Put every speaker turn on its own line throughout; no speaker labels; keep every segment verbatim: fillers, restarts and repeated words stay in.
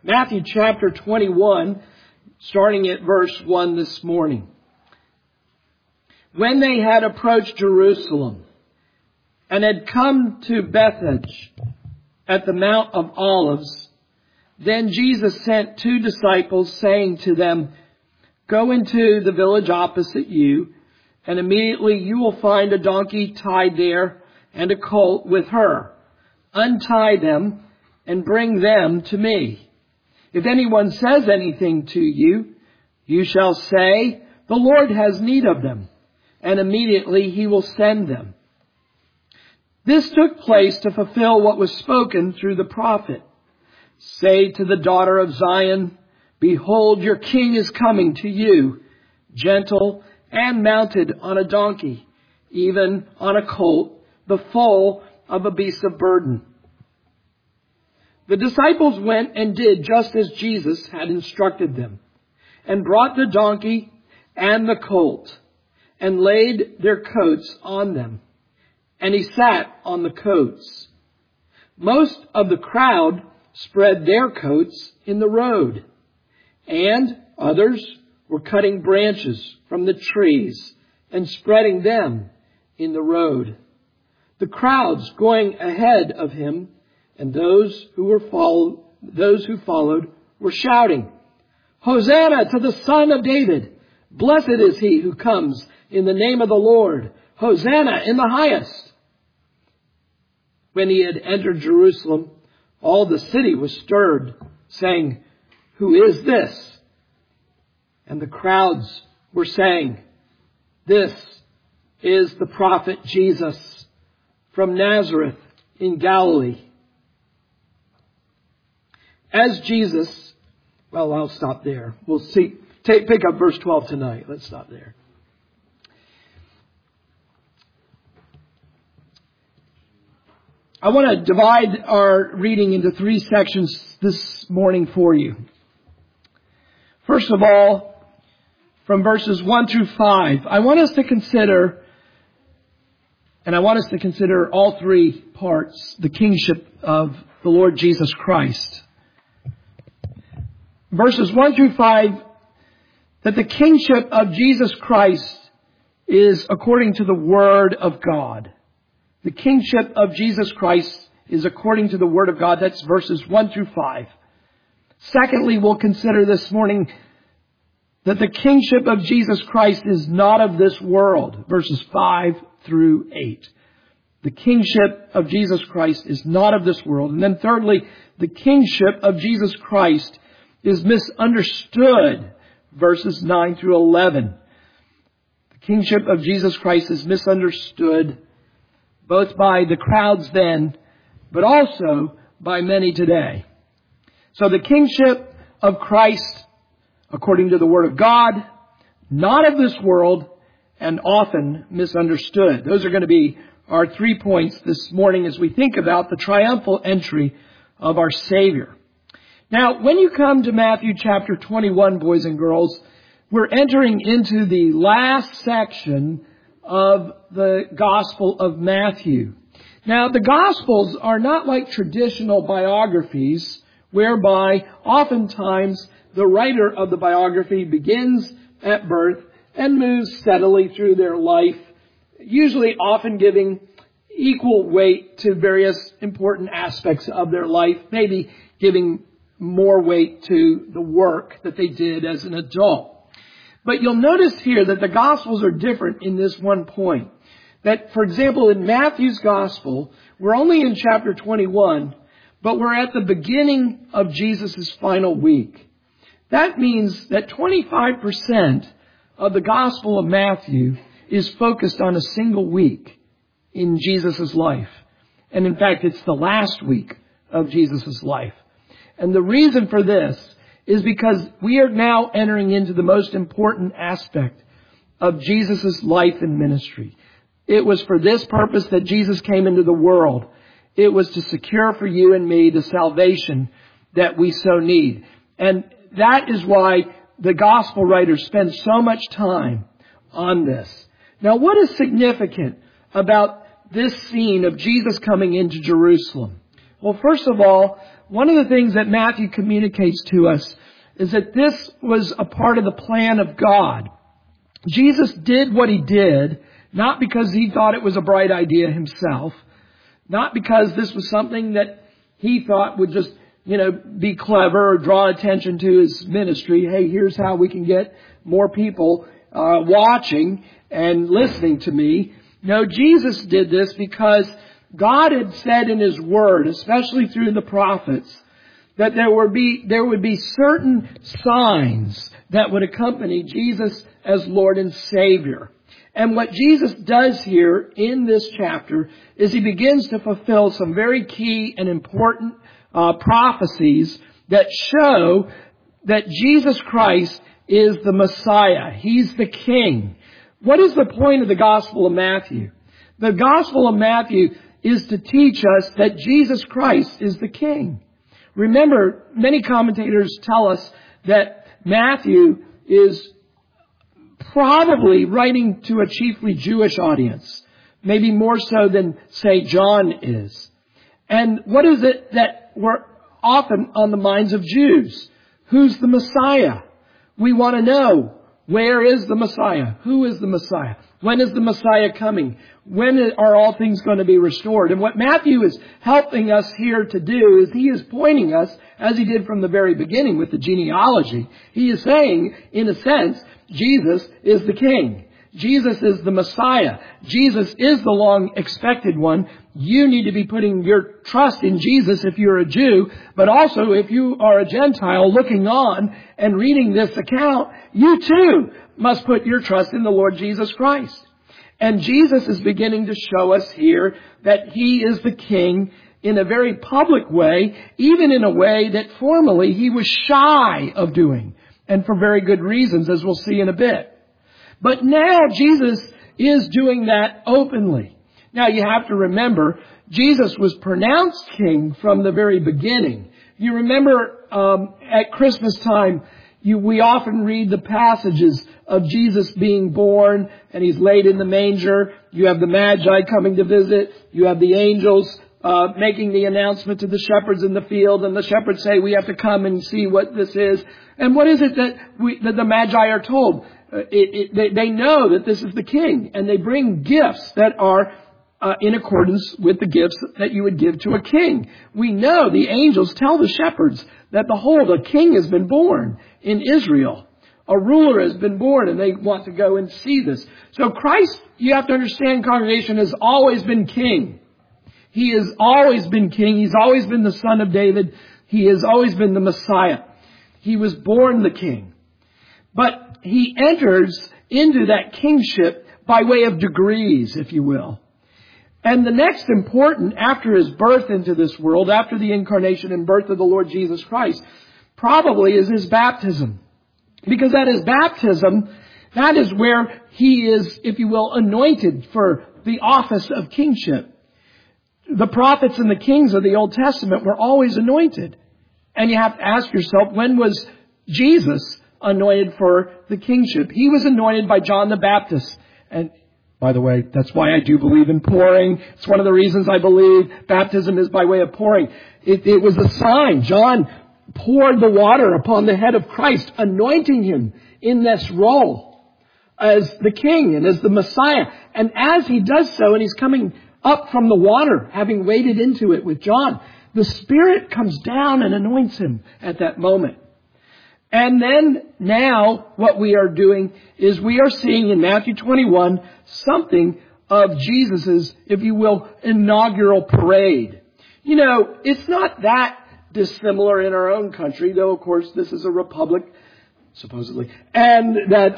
Matthew chapter twenty-one, starting at verse one this morning. When they had approached Jerusalem and had come to Bethphage at the Mount of Olives, then Jesus sent two disciples, saying to them, "Go into the village opposite you, and immediately you will find a donkey tied there and a colt with her. Untie them and bring them to me. If anyone says anything to you, you shall say, 'The Lord has need of them,' and immediately he will send them." This took place to fulfill what was spoken through the prophet. "Say to the daughter of Zion, Behold, your king is coming to you, gentle and mounted on a donkey, even on a colt, the foal of a beast of burden." The disciples went and did just as Jesus had instructed them, and brought the donkey and the colt, and laid their coats on them, and he sat on the coats. Most of the crowd spread their coats in the road, and others were cutting branches from the trees and spreading them in the road. The crowds going ahead of him and those who were follow, those who followed were shouting, "Hosanna to the Son of David! Blessed is he who comes in the name of the Lord! Hosanna in the highest!" When he had entered Jerusalem, all the city was stirred, saying, "Who is this?" And the crowds were saying, "This is the prophet Jesus from Nazareth in Galilee." As Jesus, well, I'll stop there. We'll see. Take, pick up verse twelve tonight. Let's stop there. I want to divide our reading into three sections this morning for you. First of all, from verses one through five, I want us to consider, and I want us to consider all three parts, the kingship of the Lord Jesus Christ. Verses one through five, that the kingship of Jesus Christ is according to the Word of God. The kingship of Jesus Christ is according to the Word of God. That's verses one through five. Secondly, we'll consider this morning that the kingship of Jesus Christ is not of this world. Verses five through eight. The kingship of Jesus Christ is not of this world. And then thirdly, the kingship of Jesus Christ is misunderstood. Verses nine through eleven. The kingship of Jesus Christ is misunderstood both by the crowds then, but also by many today. So the kingship of Christ, according to the Word of God, not of this world, and often misunderstood. Those are going to be our three points this morning as we think about the triumphal entry of our Savior. Now, when you come to Matthew chapter twenty-one, boys and girls, we're entering into the last section of the Gospel of Matthew. Now, the Gospels are not like traditional biographies, whereby oftentimes the writer of the biography begins at birth and moves steadily through their life, usually often giving equal weight to various important aspects of their life, maybe giving more weight to the work that they did as an adult. But you'll notice here that the Gospels are different in this one point. That, for example, in Matthew's Gospel, we're only in chapter twenty-one, but we're at the beginning of Jesus' final week. That means that twenty-five percent of the Gospel of Matthew is focused on a single week in Jesus' life. And in fact, it's the last week of Jesus' life. And the reason for this is because we are now entering into the most important aspect of Jesus' life and ministry. It was for this purpose that Jesus came into the world. It was to secure for you and me the salvation that we so need. And that is why the gospel writers spend so much time on this. Now, what is significant about this scene of Jesus coming into Jerusalem? Well, first of all, one of the things that Matthew communicates to us is that this was a part of the plan of God. Jesus did what he did, not because he thought it was a bright idea himself, not because this was something that he thought would just, you know, be clever or draw attention to his ministry. Hey, here's how we can get more people uh, watching and listening to me. No, Jesus did this because God had said in his word, especially through the prophets, that there would be, there would be certain signs that would accompany Jesus as Lord and Savior. And what Jesus does here in this chapter is he begins to fulfill some very key and important uh, prophecies that show that Jesus Christ is the Messiah. He's the King. What is the point of the Gospel of Matthew? The Gospel of Matthew is to teach us that Jesus Christ is the King. Remember, many commentators tell us that Matthew is probably writing to a chiefly Jewish audience, maybe more so than, say, John is. And what is it that we're often on the minds of Jews? Who's the Messiah? We want to know, where is the Messiah? Who is the Messiah? When is the Messiah coming? When are all things going to be restored? And what Matthew is helping us here to do is he is pointing us, as he did from the very beginning with the genealogy, he is saying, in a sense, Jesus is the King. Jesus is the Messiah. Jesus is the long expected one. You need to be putting your trust in Jesus if you're a Jew, but also if you are a Gentile looking on and reading this account, you too must put your trust in the Lord Jesus Christ. And Jesus is beginning to show us here that he is the King in a very public way, even in a way that formerly he was shy of doing, and for very good reasons, as we'll see in a bit. But now Jesus is doing that openly. Now you have to remember, Jesus was pronounced king from the very beginning. You remember um, at Christmas time, you, we often read the passages of Jesus being born, and he's laid in the manger. You have the Magi coming to visit. You have the angels uh, making the announcement to the shepherds in the field, and the shepherds say, we have to come and see what this is. And what is it that, we, that the Magi are told? Uh, it, it, they, they know that this is the king, and they bring gifts that are uh, in accordance with the gifts that you would give to a king. We know the angels tell the shepherds that, behold, a king has been born in Israel. A ruler has been born, and they want to go and see this. So Christ, you have to understand, congregation, has always been king. He has always been king. He's always been the son of David. He has always been the Messiah. He was born the king. But he enters into that kingship by way of degrees, if you will. And the next important, after his birth into this world, after the incarnation and birth of the Lord Jesus Christ, probably is his baptism. Because at his baptism, that is where he is, if you will, anointed for the office of kingship. The prophets and the kings of the Old Testament were always anointed. And you have to ask yourself, when was Jesus anointed for the kingship? He was anointed by John the Baptist. And by the way, that's why I do believe in pouring. It's one of the reasons I believe baptism is by way of pouring. It, it was a sign. John poured the water upon the head of Christ, anointing him in this role as the king and as the Messiah. And as he does so, and he's coming up from the water, having waded into it with John, the Spirit comes down and anoints him at that moment. And then now what we are doing is we are seeing in Matthew twenty-one something of Jesus's, if you will, inaugural parade. You know, it's not that dissimilar in our own country, though of course this is a republic, supposedly, and that,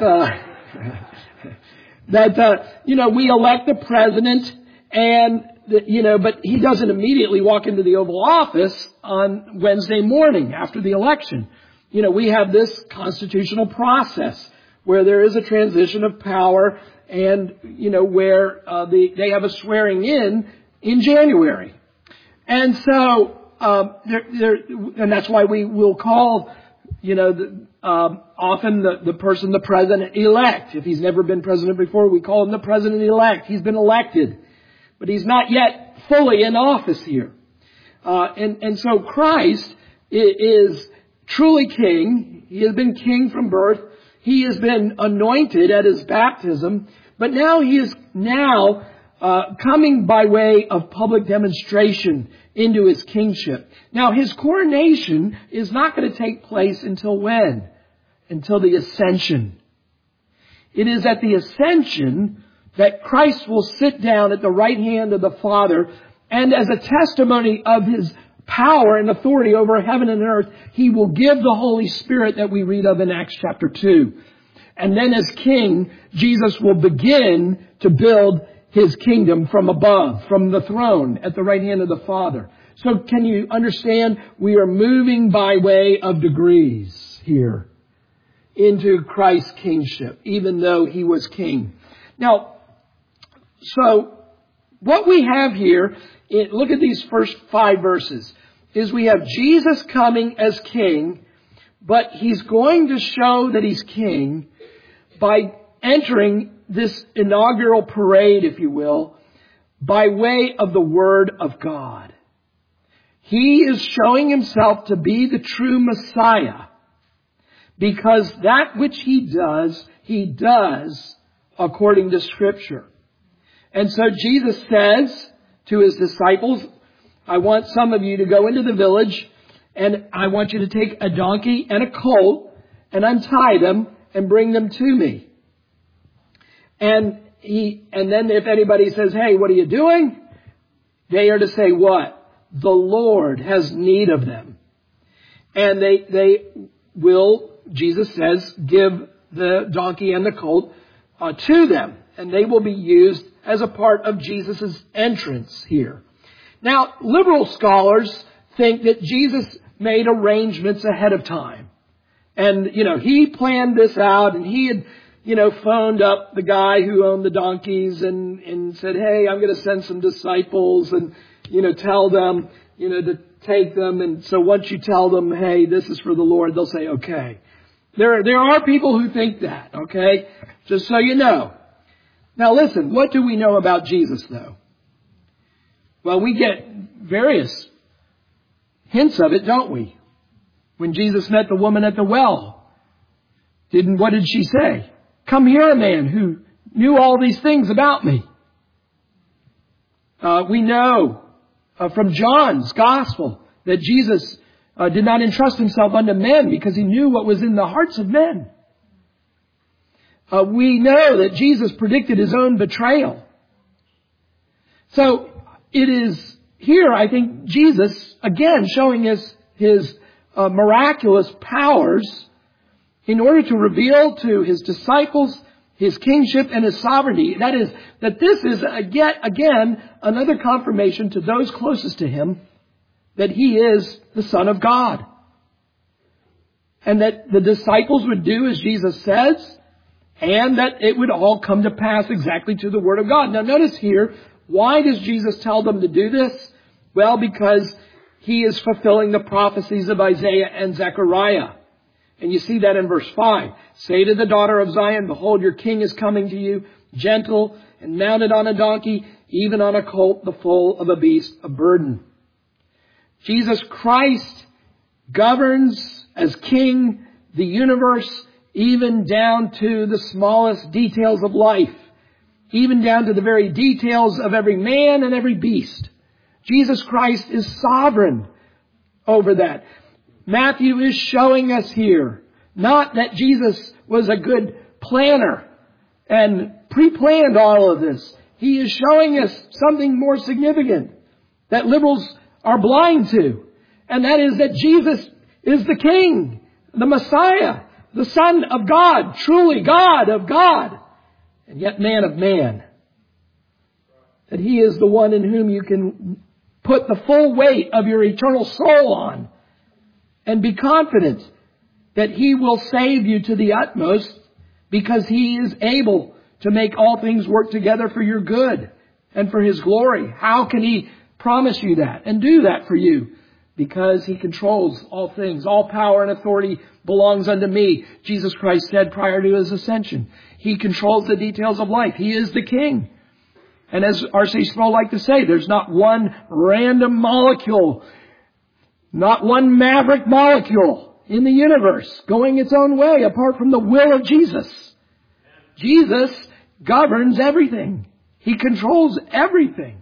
uh, that, uh, you know, we elect the president, and, the, you know, but he doesn't immediately walk into the Oval Office on Wednesday morning after the election. You know, we have this constitutional process where there is a transition of power, and, you know, where uh, the, they have a swearing in in January. And so, Um, there, there, and that's why we will call, you know, the, um, often the, the person the president-elect. If he's never been president before, we call him the president-elect. He's been elected, but he's not yet fully in office here. Uh, and, and so Christ is truly king. He has been king from birth. He has been anointed at his baptism. But now he is now uh, coming by way of public demonstration into his kingship. Now his coronation is not going to take place until when? Until the ascension. It is at the ascension that Christ will sit down at the right hand of the Father, and as a testimony of his power and authority over heaven and earth, he will give the Holy Spirit that we read of in Acts chapter two. And then as king, Jesus will begin to build his kingdom from above, from the throne at the right hand of the Father. So can you understand? We are moving by way of degrees here into Christ's kingship, even though he was king. Now, so what we have here, it, look at these first five verses, is we have Jesus coming as king, but he's going to show that he's king by entering this inaugural parade, if you will, by way of the Word of God. He is showing himself to be the true Messiah, because that which he does, he does according to Scripture. And so Jesus says to his disciples, I want some of you to go into the village, and I want you to take a donkey and a colt and untie them and bring them to me. And he, and then if anybody says, hey, what are you doing? They are to say what? The Lord has need of them. And they, they will, Jesus says, give the donkey and the colt uh, to them. And they will be used as a part of Jesus' entrance here. Now, liberal scholars think that Jesus made arrangements ahead of time. And, you know, he planned this out, and he had, you know, phoned up the guy who owned the donkeys and, and said, hey, I'm going to send some disciples and, you know, tell them, you know, to take them. And so once you tell them, hey, this is for the Lord, they'll say, okay. There, there are people who think that, okay? Just so you know. Now listen, what do we know about Jesus, though? Well, we get various hints of it, don't we? When Jesus met the woman at the well, didn't, what did she say? Come here, man who knew all these things about me. Uh, we know uh, from John's gospel that Jesus uh, did not entrust himself unto men because he knew what was in the hearts of men. Uh, we know that Jesus predicted his own betrayal. So it is here, I think, Jesus, again, showing us his uh, miraculous powers in order to reveal to his disciples his kingship and his sovereignty. That is, that this is, again, again another confirmation to those closest to him that he is the Son of God. And that the disciples would do as Jesus says, and that it would all come to pass exactly to the Word of God. Now notice here, why does Jesus tell them to do this? Well, because he is fulfilling the prophecies of Isaiah and Zechariah. And you see that in verse five. Say to the daughter of Zion, behold, your king is coming to you, gentle and mounted on a donkey, even on a colt, the foal of a beast of burden. Jesus Christ governs as king the universe, even down to the smallest details of life, even down to the very details of every man and every beast. Jesus Christ is sovereign over that. Matthew is showing us here, not that Jesus was a good planner and pre-planned all of this. He is showing us something more significant that liberals are blind to. And that is that Jesus is the King, the Messiah, the Son of God, truly God of God, and yet man of man. That he is the one in whom you can put the full weight of your eternal soul on and be confident that he will save you to the utmost because he is able to make all things work together for your good and for his glory. How can he promise you that and do that for you? Because he controls all things. All power and authority belongs unto me. Jesus Christ said prior to his ascension. He controls the details of life. He is the King. And as R C Sproul liked to say, there's not one random molecule, not one maverick molecule in the universe going its own way apart from the will of Jesus. Jesus governs everything. He controls everything.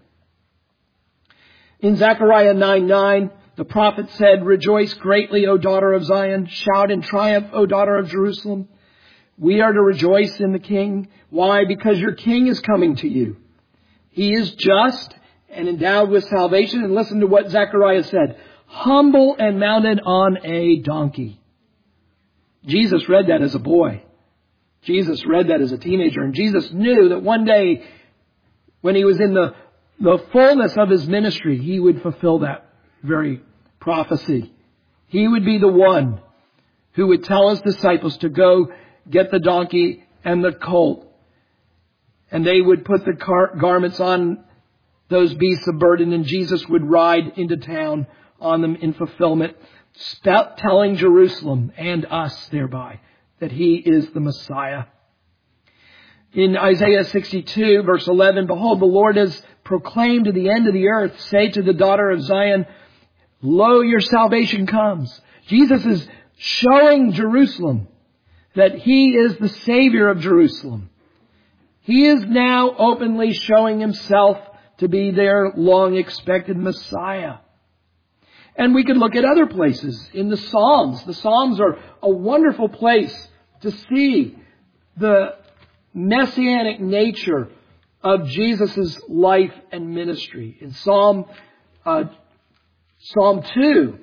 In Zechariah nine nine, the prophet said, "Rejoice greatly, O daughter of Zion. Shout in triumph, O daughter of Jerusalem." We are to rejoice in the King. Why? Because your King is coming to you. He is just and endowed with salvation. And listen to what Zechariah said. Humble and mounted on a donkey. Jesus read that as a boy. Jesus read that as a teenager. And Jesus knew that one day when he was in the, the fullness of his ministry, he would fulfill that very prophecy. He would be the one who would tell his disciples to go get the donkey and the colt. And they would put the car- garments on those beasts of burden, and Jesus would ride into town on them in fulfillment, st- telling Jerusalem and us thereby that he is the Messiah. In Isaiah sixty-two, verse eleven, "Behold, the Lord has proclaimed to the end of the earth, say to the daughter of Zion, lo, your salvation comes." Jesus is showing Jerusalem that he is the Savior of Jerusalem. He is now openly showing himself to be their long-expected Messiah. And we can look at other places in the Psalms. The Psalms are a wonderful place to see the messianic nature of Jesus' life and ministry. In Psalm, uh, Psalm two,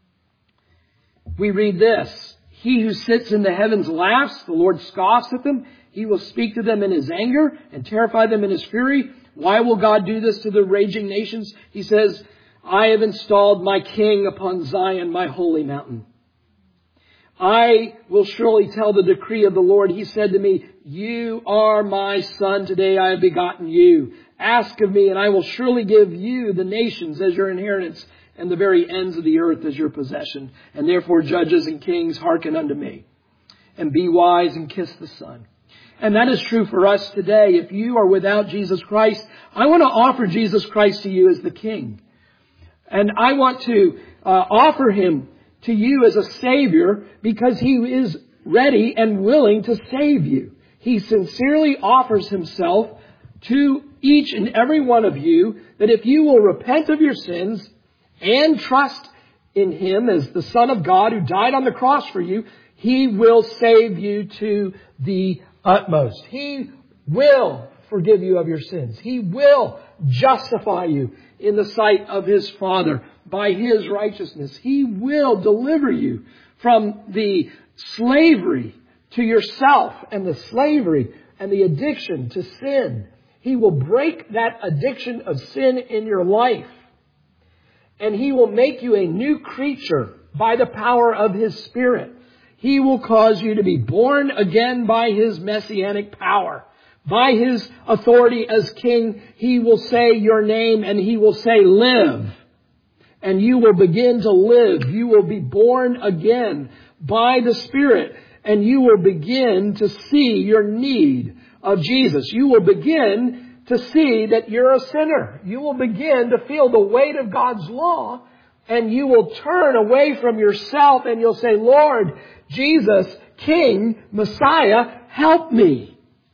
we read this. "He who sits in the heavens laughs, the Lord scoffs at them. He will speak to them in his anger and terrify them in his fury. Why will God do this to the raging nations? He says, I have installed my king upon Zion, my holy mountain. I will surely tell the decree of the Lord. He said to me, you are my son. Today I have begotten you. Ask of me, and I will surely give you the nations as your inheritance, and the very ends of the earth as your possession. And therefore, judges and kings, hearken unto me. And be wise and kiss the Son." And that is true for us today. If you are without Jesus Christ, I want to offer Jesus Christ to you as the King. And I want to uh, offer him to you as a Savior because he is ready and willing to save you. He sincerely offers himself to each and every one of you that if you will repent of your sins and trust in him as the Son of God who died on the cross for you, he will save you to the utmost. He will forgive you of your sins. He will justify you in the sight of his Father by his righteousness. He will deliver you from the slavery to yourself and the slavery and the addiction to sin. He will break that addiction of sin in your life. And he will make you a new creature by the power of his Spirit. He will cause you to be born again by his messianic power. By his authority as king, he will say your name and he will say live. And you will begin to live. You will be born again by the Spirit. And you will begin to see your need of Jesus. You will begin to see that you're a sinner. You will begin to feel the weight of God's law. And you will turn away from yourself and you'll say, Lord, Jesus, King, Messiah, help me.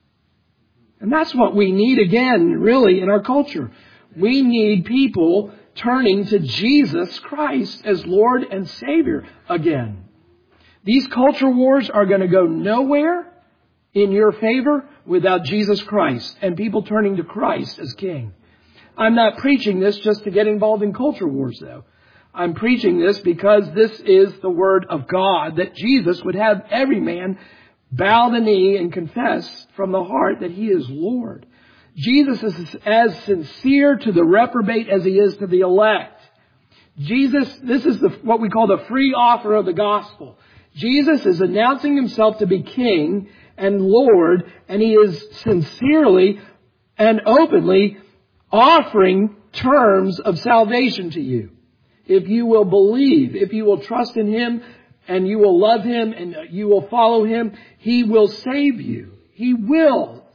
And that's what we need again, really, in our culture. We need people turning to Jesus Christ as Lord and Savior again. These culture wars are going to go nowhere in your favor without Jesus Christ and people turning to Christ as King. I'm not preaching this just to get involved in culture wars, though. I'm preaching this because this is the Word of God, that Jesus would have every man bow the knee and confess from the heart that he is Lord. Jesus is as sincere to the reprobate as he is to the elect. Jesus, this is the, what we call the free offer of the gospel. Jesus is announcing himself to be King and Lord, and he is sincerely and openly offering terms of salvation to you. If you will believe, if you will trust in him, and you will love him, and you will follow him, he will save you. He will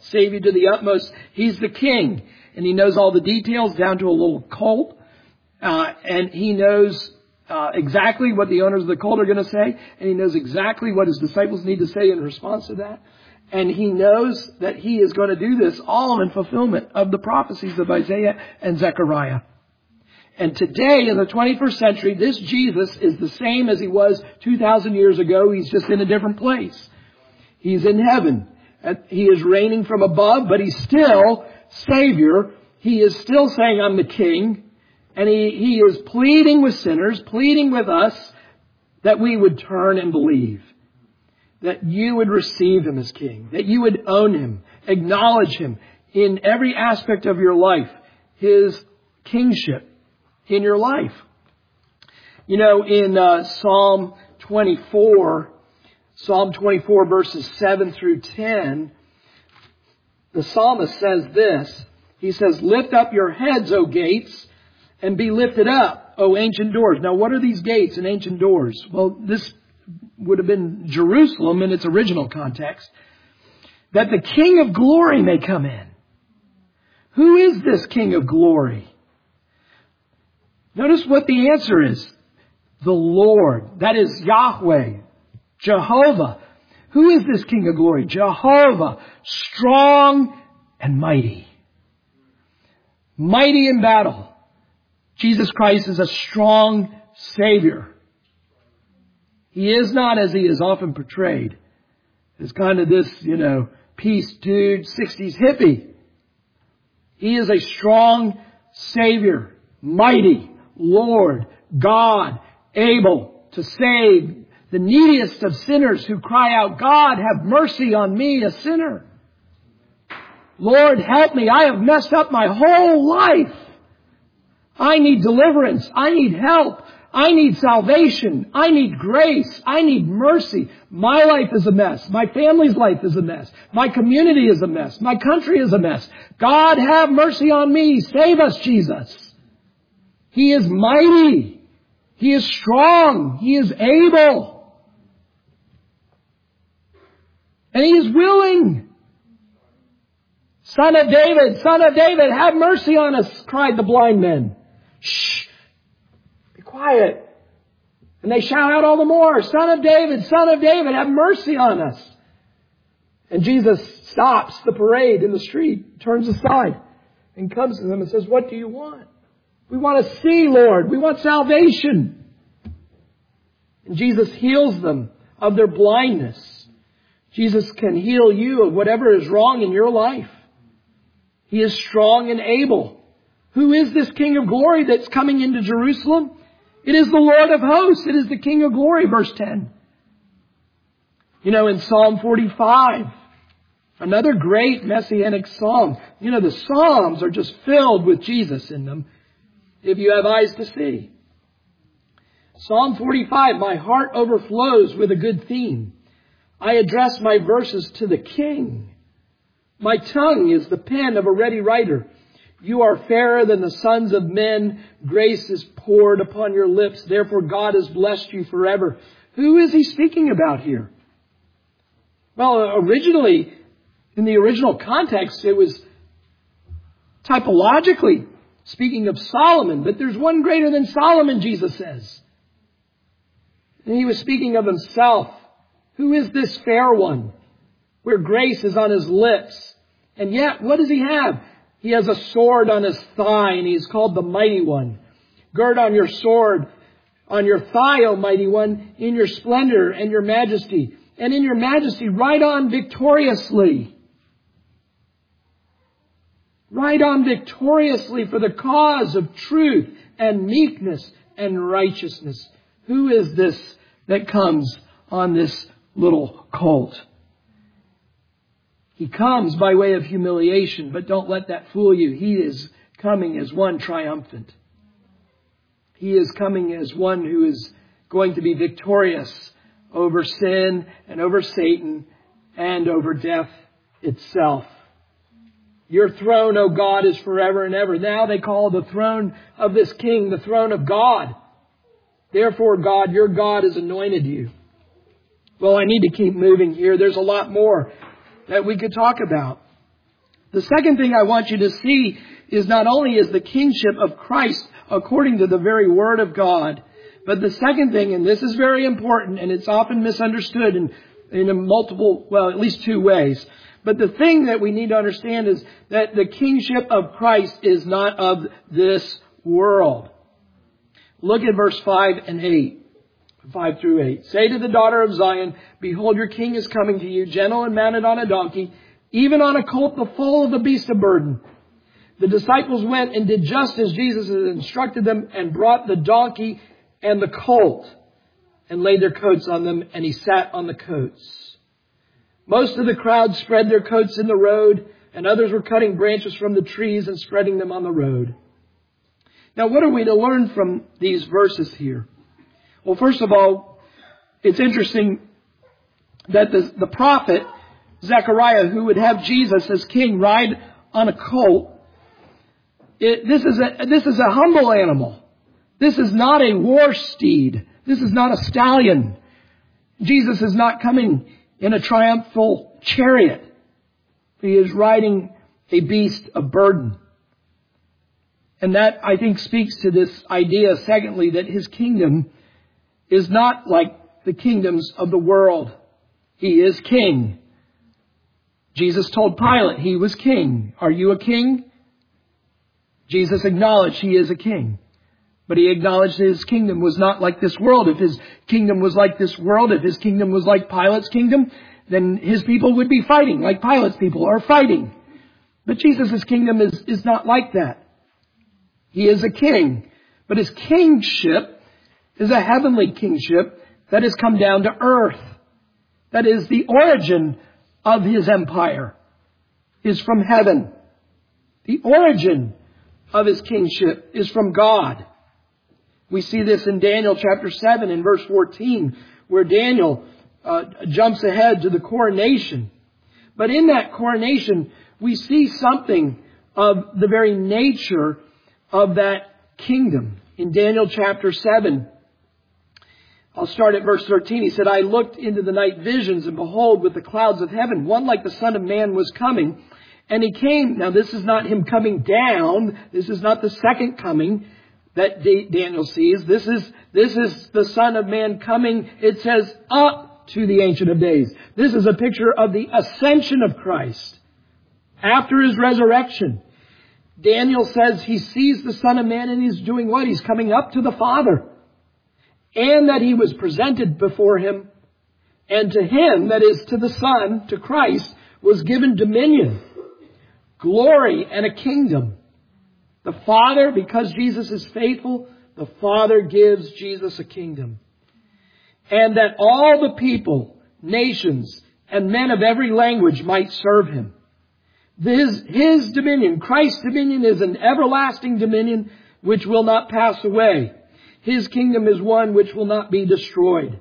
save you to the utmost. He's the king, and he knows all the details down to a little colt. Uh, and he knows uh, exactly what the owners of the colt are going to say, and he knows exactly what his disciples need to say in response to that. And he knows that he is going to do this all in fulfillment of the prophecies of Isaiah and Zechariah. And today, in the twenty-first century, this Jesus is the same as he was two thousand years ago. He's just in a different place. He's in heaven. He is reigning from above, but he's still Savior. He is still saying, I'm the King. And he, he is pleading with sinners, pleading with us that we would turn and believe. That you would receive him as King. That you would own him, acknowledge him in every aspect of your life. His kingship in your life. You know, in uh, Psalm twenty-four, Psalm twenty-four verses seven through ten, the psalmist says this. He says, lift up your heads, O gates, and be lifted up, O ancient doors. Now, what are these gates and ancient doors? Well, this would have been Jerusalem in its original context. That the King of glory may come in. Who is this King of glory? Notice what the answer is. The Lord. That is Yahweh. Jehovah. Who is this King of glory? Jehovah. Strong and mighty. Mighty in battle. Jesus Christ is a strong Savior. He is not, as he is often portrayed, as kind of this, you know, peace dude, sixties hippie. He is a strong Savior. Mighty. Lord, God, able to save the neediest of sinners who cry out, God, have mercy on me, a sinner. Lord, help me. I have messed up my whole life. I need deliverance. I need help. I need salvation. I need grace. I need mercy. My life is a mess. My family's life is a mess. My community is a mess. My country is a mess. God, have mercy on me. Save us, Jesus. He is mighty. He is strong. He is able. And he is willing. Son of David, Son of David, have mercy on us, cried the blind men. Shh. Be quiet. And they shout out all the more, Son of David, Son of David, have mercy on us. And Jesus stops the parade in the street, turns aside, and comes to them and says, what do you want? We want to see, Lord. We want salvation. And Jesus heals them of their blindness. Jesus can heal you of whatever is wrong in your life. He is strong and able. Who is this King of glory that's coming into Jerusalem? It is the Lord of hosts. It is the King of glory, verse ten. You know, in Psalm forty-five, another great messianic psalm. You know, the Psalms are just filled with Jesus in them. If you have eyes to see. Psalm forty-five, my heart overflows with a good theme. I address my verses to the King. My tongue is the pen of a ready writer. You are fairer than the sons of men. Grace is poured upon your lips. Therefore God has blessed you forever. Who is he speaking about here? Well, originally, in the original context, it was typologically speaking of Solomon, but there's one greater than Solomon, Jesus says. And he was speaking of himself. Who is this fair one? Where grace is on his lips. And yet, what does he have? He has a sword on his thigh, and he is called the Mighty One. Gird on your sword, on your thigh, O Mighty One, in your splendor and your majesty. And in your majesty, ride on victoriously. Ride on victoriously for the cause of truth and meekness and righteousness. Who is this that comes on this little colt? He comes by way of humiliation, but don't let that fool you. He is coming as one triumphant. He is coming as one who is going to be victorious over sin and over Satan and over death itself. Your throne, O God, is forever and ever. Now they call the throne of this king the throne of God. Therefore, God, your God has anointed you. Well, I need to keep moving here. There's a lot more that we could talk about. The second thing I want you to see is not only is the kingship of Christ according to the very Word of God, but the second thing, and this is very important, and it's often misunderstood in, in a multiple, well, at least two ways. But the thing that we need to understand is that the kingship of Christ is not of this world. Look at verse five and eight. five through eight. Say to the daughter of Zion, behold, your king is coming to you, gentle and mounted on a donkey, even on a colt, the foal of a beast of burden. The disciples went and did just as Jesus had instructed them, and brought the donkey and the colt, and laid their coats on them, and he sat on the coats. Most of the crowd spread their coats in the road, and others were cutting branches from the trees and spreading them on the road. Now, what are we to learn from these verses here? Well, first of all, it's interesting that the, the prophet Zechariah, who would have Jesus as king ride on a colt, it, this is a this is a humble animal. This is not a war steed. This is not a stallion. Jesus is not coming in a triumphal chariot. He is riding a beast of burden. And that, I think, speaks to this idea, secondly, that his kingdom is not like the kingdoms of the world. He is king. Jesus told Pilate he was king. Are you a king? Jesus acknowledged he is a king. But he acknowledged that his kingdom was not like this world. If his kingdom was like this world, if his kingdom was like Pilate's kingdom, then his people would be fighting like Pilate's people are fighting. But Jesus' kingdom is, is not like that. He is a king. But his kingship is a heavenly kingship that has come down to earth. That is, the origin of his empire is from heaven. The origin of his kingship is from God. We see this in Daniel chapter seven and verse fourteen, where Daniel uh, jumps ahead to the coronation. But in that coronation, we see something of the very nature of that kingdom. In Daniel chapter seven, I'll start at verse thirteen. He said, I looked into the night visions, and behold, with the clouds of heaven, one like the Son of Man was coming. And he came. Now, this is not him coming down. This is not the second coming that Daniel sees. This is, this is the Son of Man coming, it says, up to the Ancient of Days. This is a picture of the ascension of Christ after his resurrection. Daniel says he sees the Son of Man and he's doing what? He's coming up to the Father. And that he was presented before him. And to him, that is to the Son, to Christ, was given dominion, glory, and a kingdom. The Father, because Jesus is faithful, the Father gives Jesus a kingdom. And that all the people, nations, and men of every language might serve him. His, his dominion, Christ's dominion, is an everlasting dominion which will not pass away. His kingdom is one which will not be destroyed.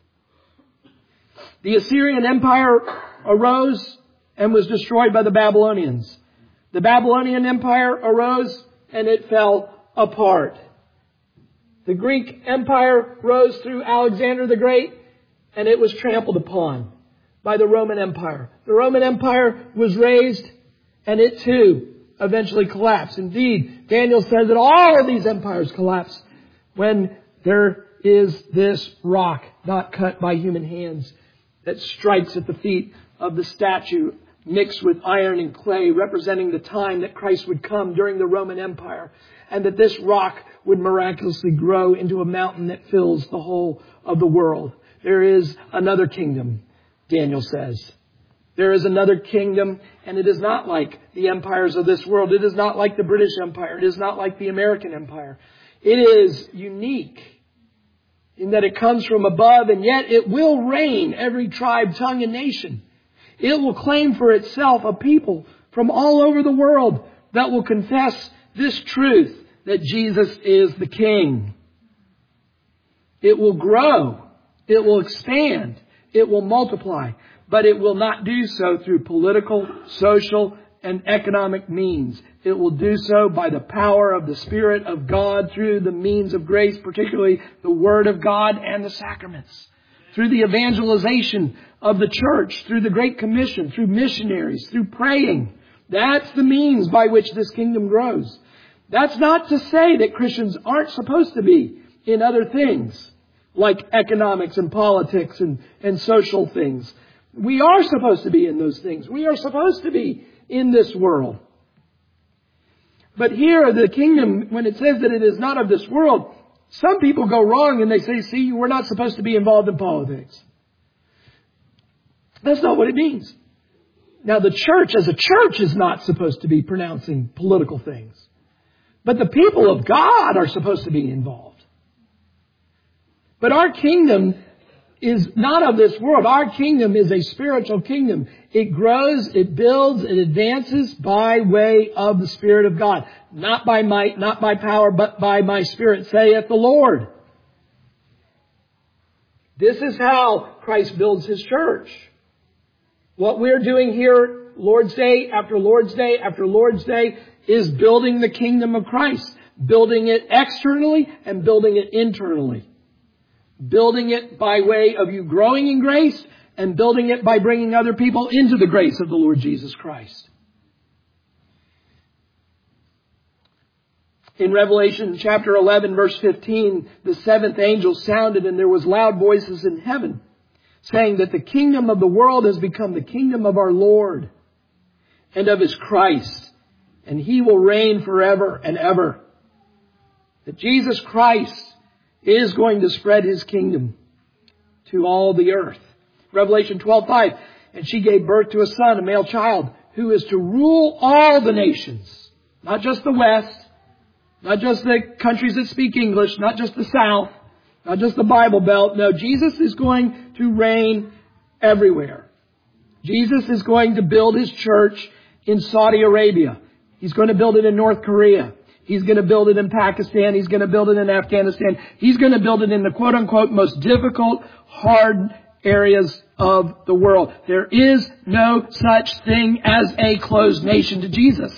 The Assyrian Empire arose and was destroyed by the Babylonians. The Babylonian Empire arose and it fell apart. The Greek Empire rose through Alexander the Great and it was trampled upon by the Roman Empire. The Roman Empire was raised and it too eventually collapsed. Indeed, Daniel says that all of these empires collapse when there is this rock not cut by human hands that strikes at the feet of the statue mixed with iron and clay, representing the time that Christ would come during the Roman Empire, and that this rock would miraculously grow into a mountain that fills the whole of the world. There is another kingdom, Daniel says. There is another kingdom, and it is not like the empires of this world. It is not like the British Empire. It is not like the American Empire. It is unique in that it comes from above, and yet it will reign every tribe, tongue, and nation. It will claim for itself a people from all over the world that will confess this truth, that Jesus is the King. It will grow. It will expand. It will multiply. But it will not do so through political, social, and economic means. It will do so by the power of the Spirit of God through the means of grace, particularly the Word of God and the sacraments. Through the evangelization of the church, through the Great Commission, through missionaries, through praying. That's the means by which this kingdom grows. That's not to say that Christians aren't supposed to be in other things, like economics and politics and, and social things. We are supposed to be in those things. We are supposed to be in this world. But here, the kingdom, when it says that it is not of this world, some people go wrong and they say, see, we're not supposed to be involved in politics. That's not what it means. Now, the church as a church is not supposed to be pronouncing political things. But the people of God are supposed to be involved. But our kingdom is not of this world. Our kingdom is a spiritual kingdom. It grows, it builds, it advances by way of the Spirit of God. Not by might, not by power, but by my Spirit, saith the Lord. This is how Christ builds His church. What we're doing here, Lord's Day after Lord's Day after Lord's Day, is building the kingdom of Christ. Building it externally and building it internally. Building it by way of you growing in grace and building it by bringing other people into the grace of the Lord Jesus Christ. In Revelation chapter eleven, verse fifteen, the seventh angel sounded and there was loud voices in heaven saying that the kingdom of the world has become the kingdom of our Lord and of His Christ, and He will reign forever and ever. That Jesus Christ is going to spread His kingdom to all the earth. Revelation twelve five, and she gave birth to a son, a male child, who is to rule all the nations. Not just the West, not just the countries that speak English, not just the South, not just the Bible Belt. No, Jesus is going to reign everywhere. Jesus is going to build His church in Saudi Arabia. He's going to build it in North Korea. He's going to build it in Pakistan. He's going to build it in Afghanistan. He's going to build it in the quote-unquote most difficult, hard areas of the world. There is no such thing as a closed nation to Jesus.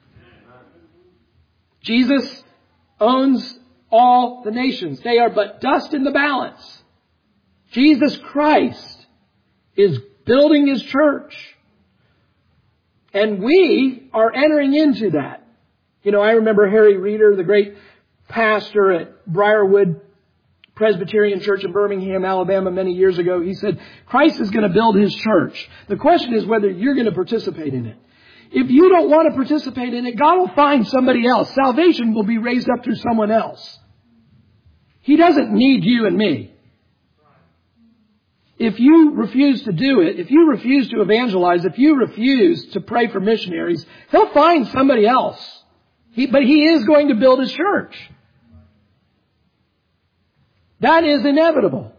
Jesus owns all the nations. They are but dust in the balance. Jesus Christ is building His church. And we are entering into that. You know, I remember Harry Reeder, the great pastor at Briarwood Presbyterian Church in Birmingham, Alabama, many years ago. He said, Christ is going to build His church. The question is whether you're going to participate in it. If you don't want to participate in it, God will find somebody else. Salvation will be raised up through someone else. He doesn't need you and me. If you refuse to do it, if you refuse to evangelize, if you refuse to pray for missionaries, He'll find somebody else. He, but He is going to build His church. That is inevitable.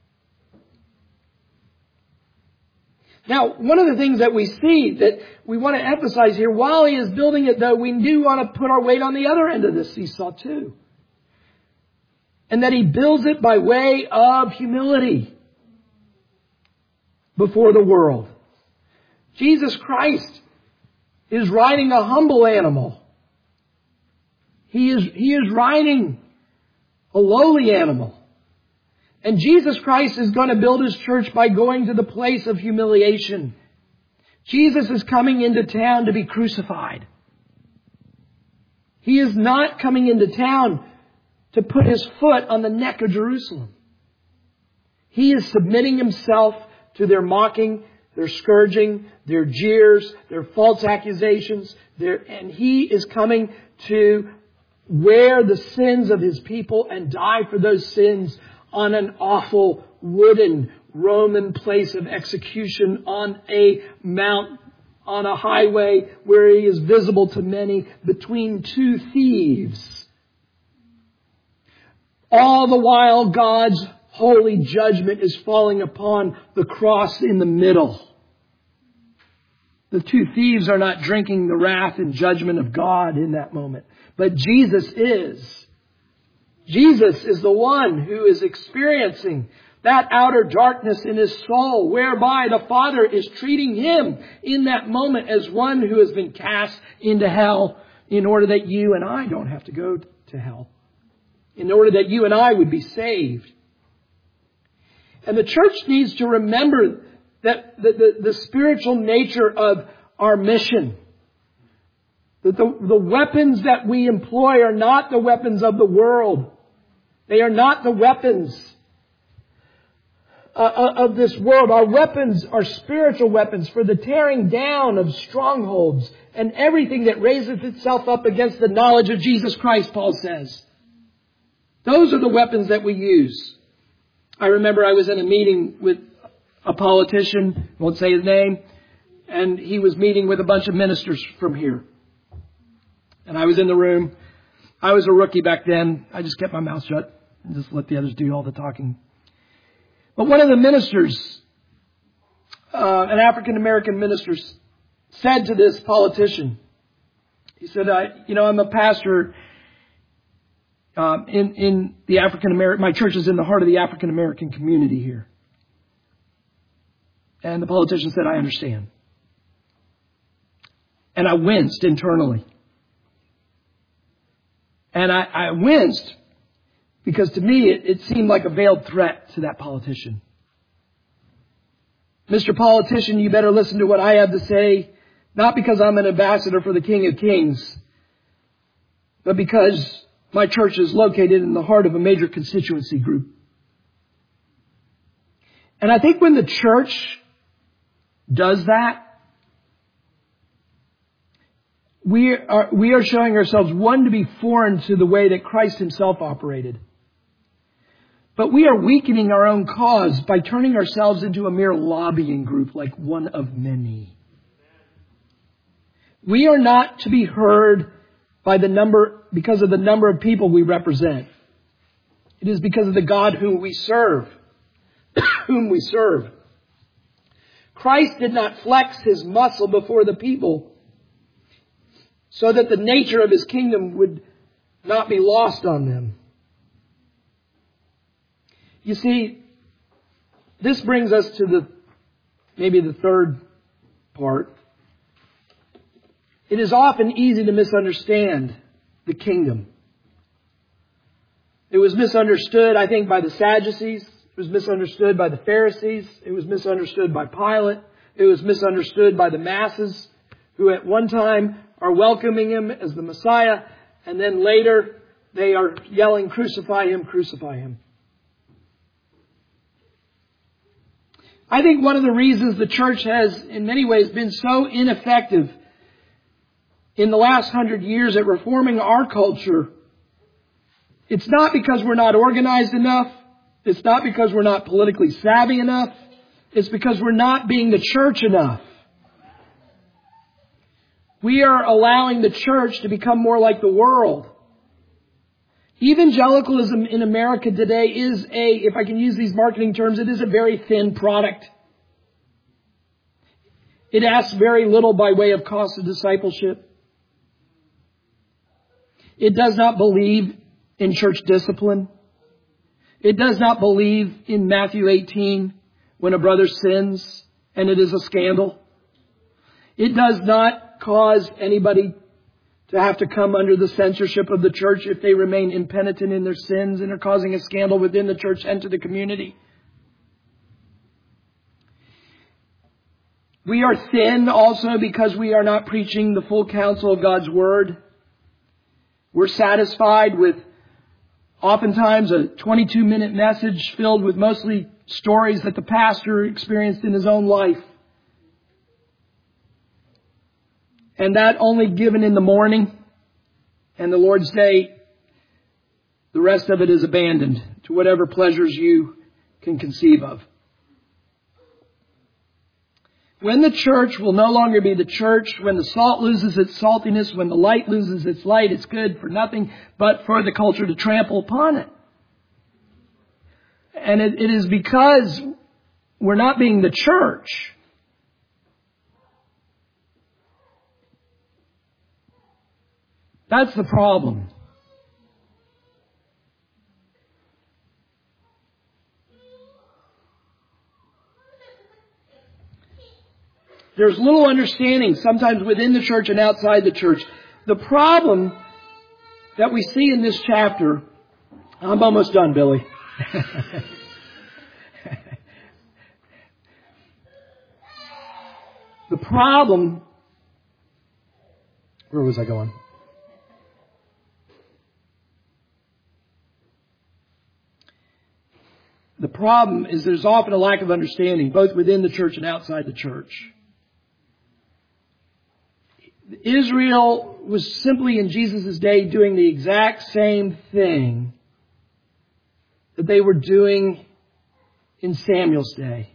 Now, one of the things that we see that we want to emphasize here, while He is building it, though, we do want to put our weight on the other end of this seesaw too. And that He builds it by way of humility before the world. Jesus Christ is riding a humble animal. He is, he is riding a lowly animal. And Jesus Christ is going to build His church by going to the place of humiliation. Jesus is coming into town to be crucified. He is not coming into town to put His foot on the neck of Jerusalem. He is submitting Himself to their mocking, their scourging, their jeers, their false accusations. Their, and He is coming to wear the sins of His people and die for those sins on an awful wooden Roman place of execution on a mount, on a highway where He is visible to many between two thieves. All the while God's holy judgment is falling upon the cross in the middle. The two thieves are not drinking the wrath and judgment of God in that moment. But Jesus is. Jesus is the one who is experiencing that outer darkness in His soul, whereby the Father is treating Him in that moment as one who has been cast into hell in order that you and I don't have to go to hell. In order that you and I would be saved. And the church needs to remember that the, the, the spiritual nature of our mission. That the, the weapons that we employ are not the weapons of the world. They are not the weapons uh, of this world. Our weapons are spiritual weapons for the tearing down of strongholds and everything that raiseth itself up against the knowledge of Jesus Christ, Paul says. Those are the weapons that we use. I remember I was in a meeting with a politician, won't say his name, and he was meeting with a bunch of ministers from here. And I was in the room. I was a rookie back then. I just kept my mouth shut and just let the others do all the talking. But one of the ministers, uh, an African-American minister, said to this politician, he said, I, you know, I'm a pastor um, in, in the African-American, my church is in the heart of the African-American community here. And the politician said, I understand. And I winced internally. And I, I winced because to me it, it seemed like a veiled threat to that politician. Mister Politician, you better listen to what I have to say, not because I'm an ambassador for the King of Kings, but because my church is located in the heart of a major constituency group. And I think when the church does that, We are, we are showing ourselves, one, to be foreign to the way that Christ himself operated. But we are weakening our own cause by turning ourselves into a mere lobbying group like one of many. We are not to be heard by the number, because of the number of people we represent. It is because of the God whom we serve, whom we serve. Christ did not flex his muscle before the people so that the nature of his kingdom would not be lost on them. You see, this brings us to the maybe the third part. It is often easy to misunderstand the kingdom. It was misunderstood, I think, by the Sadducees. It was misunderstood by the Pharisees. It was misunderstood by Pilate. It was misunderstood by the masses who at one time are welcoming him as the Messiah, and then later they are yelling, crucify him, crucify him. I think one of the reasons the church has in many ways been so ineffective in the last hundred years at reforming our culture, it's not because we're not organized enough. It's not because we're not politically savvy enough. It's because we're not being the church enough. We are allowing the church to become more like the world. Evangelicalism in America today is a, if I can use these marketing terms, it is a very thin product. It asks very little by way of cost of discipleship. It does not believe in church discipline. It does not believe in Matthew eighteen when a brother sins and it is a scandal. It does not cause anybody to have to come under the censorship of the church if they remain impenitent in their sins and are causing a scandal within the church and to the community. We are thin also because we are not preaching the full counsel of God's Word. We're satisfied with oftentimes a twenty-two minute message filled with mostly stories that the pastor experienced in his own life. And that only given in the morning and the Lord's Day, the rest of it is abandoned to whatever pleasures you can conceive of. When the church will no longer be the church, when the salt loses its saltiness, when the light loses its light, it's good for nothing but for the culture to trample upon it. And it, it is because we're not being the church. That's the problem. There's little understanding sometimes within the church and outside the church. The problem that we see in this chapter, I'm almost done, Billy. The problem Where was I going? The problem is there's often a lack of understanding, both within the church and outside the church. Israel was simply in Jesus' day doing the exact same thing that they were doing in Samuel's day.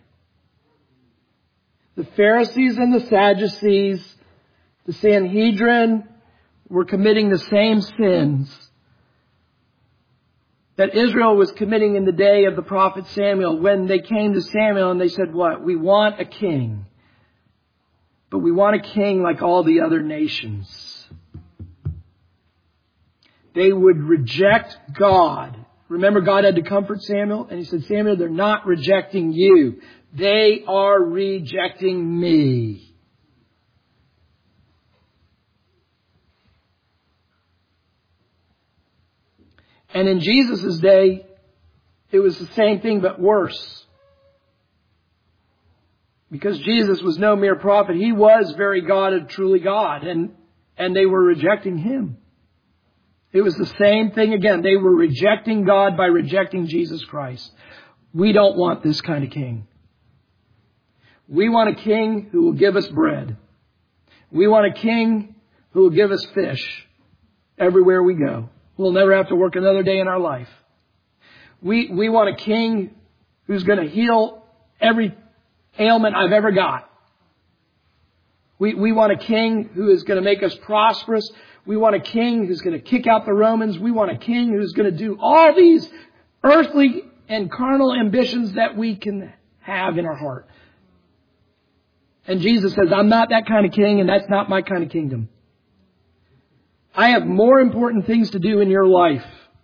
The Pharisees and the Sadducees, the Sanhedrin, were committing the same sins that Israel was committing in the day of the prophet Samuel when they came to Samuel and they said, what? We want a king. But we want a king like all the other nations. They would reject God. Remember, God had to comfort Samuel, and He said, Samuel, they're not rejecting you. They are rejecting me. And in Jesus' day, it was the same thing but worse. Because Jesus was no mere prophet. He was very God and truly God. And, and they were rejecting Him. It was the same thing again. They were rejecting God by rejecting Jesus Christ. We don't want this kind of king. We want a king who will give us bread. We want a king who will give us fish everywhere we go. We'll never have to work another day in our life. We, we want a king who's going to heal every ailment I've ever got. We, we want a king who is going to make us prosperous. We want a king who's going to kick out the Romans. We want a king who's going to do all these earthly and carnal ambitions that we can have in our heart. And Jesus says, I'm not that kind of king, and that's not my kind of kingdom. I have more important things to do in your life.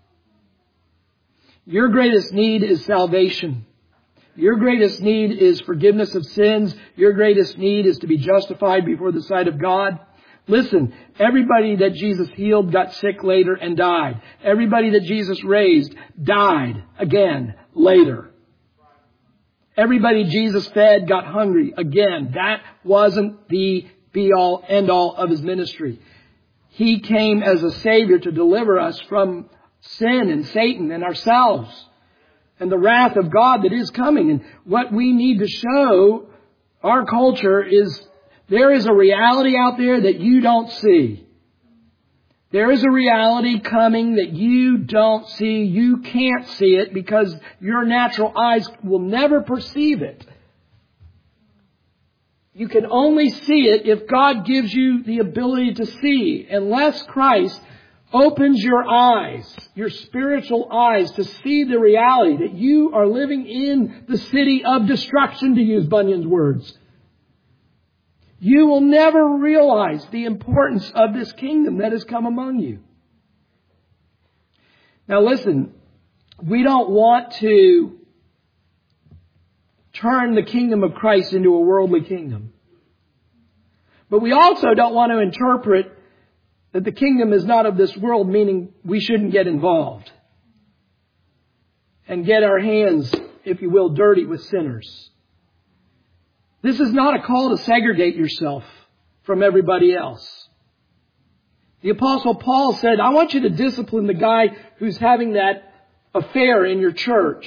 Your greatest need is salvation. Your greatest need is forgiveness of sins. Your greatest need is to be justified before the sight of God. Listen, everybody that Jesus healed got sick later and died. Everybody that Jesus raised died again later. Everybody Jesus fed got hungry again. That wasn't the be-all, end-all of His ministry. He came as a Savior to deliver us from sin and Satan and ourselves and the wrath of God that is coming. And what we need to show our culture is there is a reality out there that you don't see. There is a reality coming that you don't see. You can't see it because your natural eyes will never perceive it. You can only see it if God gives you the ability to see. Unless Christ opens your eyes, your spiritual eyes, to see the reality that you are living in the city of destruction, to use Bunyan's words, you will never realize the importance of this kingdom that has come among you. Now listen, we don't want to turn the kingdom of Christ into a worldly kingdom. But we also don't want to interpret that the kingdom is not of this world, meaning we shouldn't get involved and get our hands, if you will, dirty with sinners. This is not a call to segregate yourself from everybody else. The Apostle Paul said, I want you to discipline the guy who's having that affair in your church,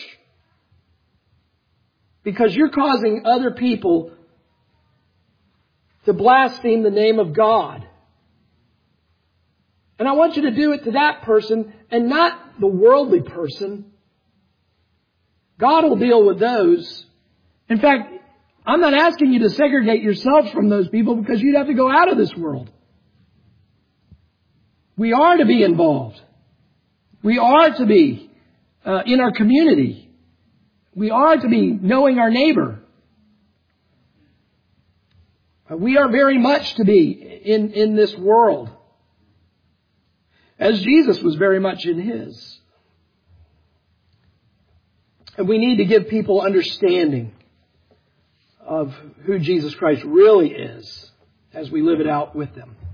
because you're causing other people to blaspheme the name of God. And I want you to do it to that person and not the worldly person. God will deal with those. In fact, I'm not asking you to segregate yourself from those people, because you'd have to go out of this world. We are to be involved. We are to be uh, in our community. We are to be knowing our neighbor. We are very much to be in, in this world, as Jesus was very much in His. And we need to give people understanding of who Jesus Christ really is as we live it out with them.